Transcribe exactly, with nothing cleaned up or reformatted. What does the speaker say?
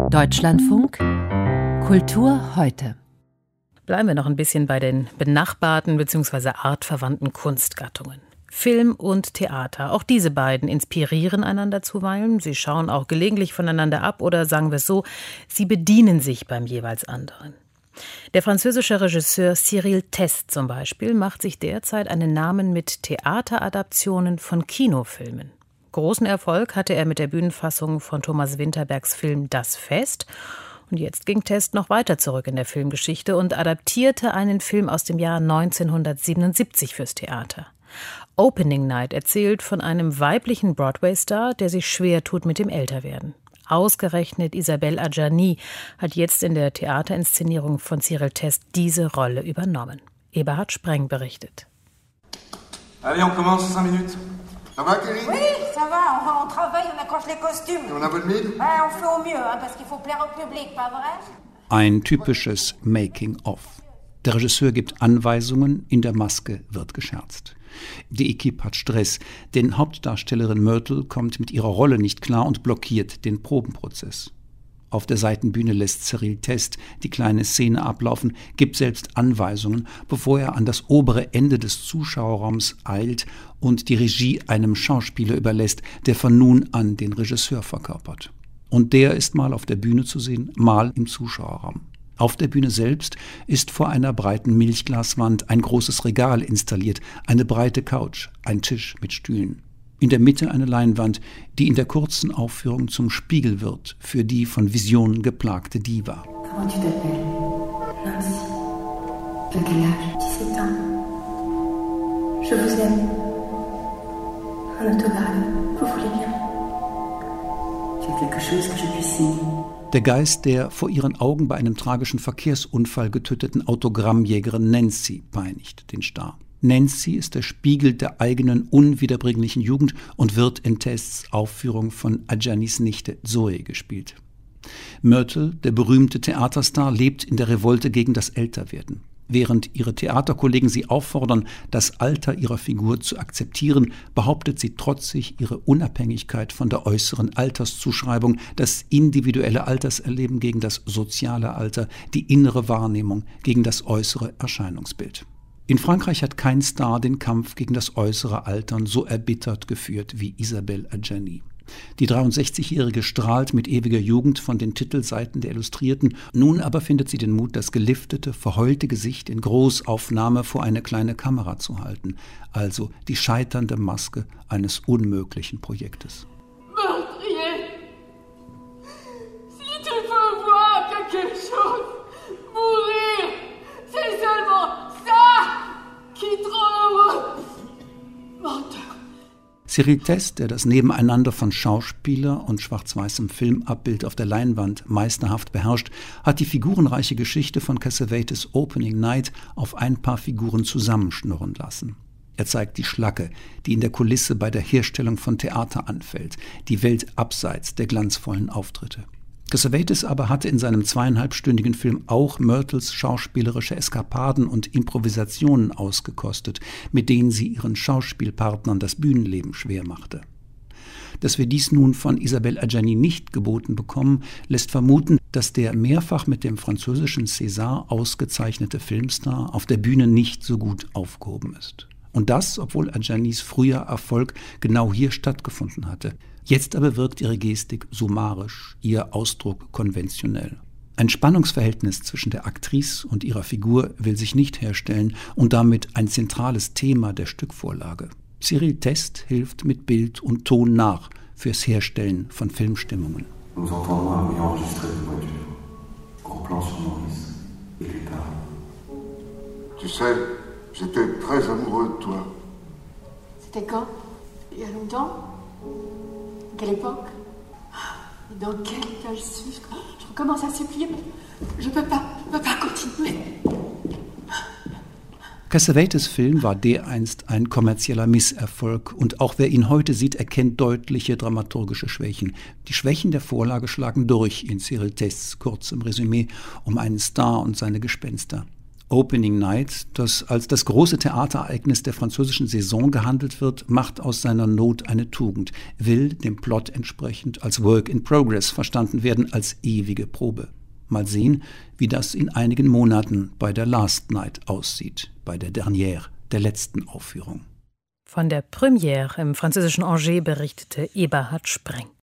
Deutschlandfunk Kultur heute. Bleiben wir noch ein bisschen bei den benachbarten bzw. artverwandten Kunstgattungen. Film und Theater, auch diese beiden inspirieren einander zuweilen. Sie schauen auch gelegentlich voneinander ab oder sagen wir es so, sie bedienen sich beim jeweils anderen. Der französische Regisseur Cyril Teste zum Beispiel macht sich derzeit einen Namen mit Theateradaptionen von Kinofilmen. Großen Erfolg hatte er mit der Bühnenfassung von Thomas Vinterbergs Film Das Fest. Und jetzt ging Teste noch weiter zurück in der Filmgeschichte und adaptierte einen Film aus dem Jahr neunzehnhundertsiebenundsiebzig fürs Theater. Opening Night erzählt von einem weiblichen Broadway-Star, der sich schwer tut mit dem Älterwerden. Ausgerechnet Isabelle Adjani hat jetzt in der Theaterinszenierung von Cyril Teste diese Rolle übernommen. Eberhard Spreng berichtet. Allez, on commence, cinq minutes. Ça va, Kelly? Oui, ça va. On, on travaille, on accroche les costumes. On a votre mille? Ouais, on fait au mieux, hein, parce qu'il faut plaire au public, pas vrai? Ein typisches Making-of. Der Regisseur gibt Anweisungen, in der Maske wird gescherzt. Die Equipe hat Stress, denn Hauptdarstellerin Myrtle kommt mit ihrer Rolle nicht klar und blockiert den Probenprozess. Auf der Seitenbühne lässt Cyril Teste die kleine Szene ablaufen, gibt selbst Anweisungen, bevor er an das obere Ende des Zuschauerraums eilt und die Regie einem Schauspieler überlässt, der von nun an den Regisseur verkörpert. Und der ist mal auf der Bühne zu sehen, mal im Zuschauerraum. Auf der Bühne selbst ist vor einer breiten Milchglaswand ein großes Regal installiert, eine breite Couch, ein Tisch mit Stühlen. In der Mitte eine Leinwand, die in der kurzen Aufführung zum Spiegel wird für die von Visionen geplagte Diva. Comment tu t'appelles? Nancy. De quel âge? dix-sept ans. Je vous aime. Un autographe. Vous voulez bien? Tu as quelque chose que je puisse signer? Der Geist der vor ihren Augen bei einem tragischen Verkehrsunfall getöteten Autogrammjägerin Nancy peinigt den Star. Nancy ist der Spiegel der eigenen unwiederbringlichen Jugend und wird in Testes Aufführung von Adjanis Nichte Zoe gespielt. Myrtle, der berühmte Theaterstar, lebt in der Revolte gegen das Älterwerden. Während ihre Theaterkollegen sie auffordern, das Alter ihrer Figur zu akzeptieren, behauptet sie trotzig ihre Unabhängigkeit von der äußeren Alterszuschreibung, das individuelle Alterserleben gegen das soziale Alter, die innere Wahrnehmung gegen das äußere Erscheinungsbild. In Frankreich hat kein Star den Kampf gegen das äußere Altern so erbittert geführt wie Isabelle Adjani. Die dreiundsechzigjährige strahlt mit ewiger Jugend von den Titelseiten der Illustrierten. Nun aber findet sie den Mut, das geliftete, verheulte Gesicht in Großaufnahme vor eine kleine Kamera zu halten. Also die scheiternde Maske eines unmöglichen Projektes. Meurtrier, si tu peux voir quelque chose, mourir, c'est seulement ça qui te rend heureux. Menteur. Cyril Teste, der das Nebeneinander von Schauspieler und schwarz-weißem Filmabbild auf der Leinwand meisterhaft beherrscht, hat die figurenreiche Geschichte von Cassavetes Opening Night auf ein paar Figuren zusammenschnurren lassen. Er zeigt die Schlacke, die in der Kulisse bei der Herstellung von Theater anfällt, die Welt abseits der glanzvollen Auftritte. Cassavetes aber hatte in seinem zweieinhalbstündigen Film auch Myrtles schauspielerische Eskapaden und Improvisationen ausgekostet, mit denen sie ihren Schauspielpartnern das Bühnenleben schwer machte. Dass wir dies nun von Isabelle Adjani nicht geboten bekommen, lässt vermuten, dass der mehrfach mit dem französischen César ausgezeichnete Filmstar auf der Bühne nicht so gut aufgehoben ist. Und das, obwohl Adjanis früher Erfolg genau hier stattgefunden hatte. Jetzt aber wirkt ihre Gestik summarisch, ihr Ausdruck konventionell. Ein Spannungsverhältnis zwischen der Aktrice und ihrer Figur will sich nicht herstellen und damit ein zentrales Thema der Stückvorlage. Cyril Teste hilft mit Bild und Ton nach fürs Herstellen von Filmstimmungen. Nous entendons un bruit enregistré de voiture. Gros plan sur Maurice. Il lui parle. Tu sais, j'étais très amoureux de toi. C'était quand? Il y a longtemps? Quelle époque? Et dans quel état je suis? Je recommence à supplier. Je peux pas, je peux pas continuer. Cassavetes Film war dereinst ein kommerzieller Misserfolg und auch wer ihn heute sieht, erkennt deutliche dramaturgische Schwächen. Die Schwächen der Vorlage schlagen durch in Cyril Testes kurzem Resümee um einen Star und seine Gespenster. Opening Night, das als das große Theaterereignis der französischen Saison gehandelt wird, macht aus seiner Not eine Tugend, will dem Plot entsprechend als Work in Progress verstanden werden, als ewige Probe. Mal sehen, wie das in einigen Monaten bei der Last Night aussieht, bei der Dernière, der letzten Aufführung. Von der Première im französischen Angers berichtete Eberhard Spreng.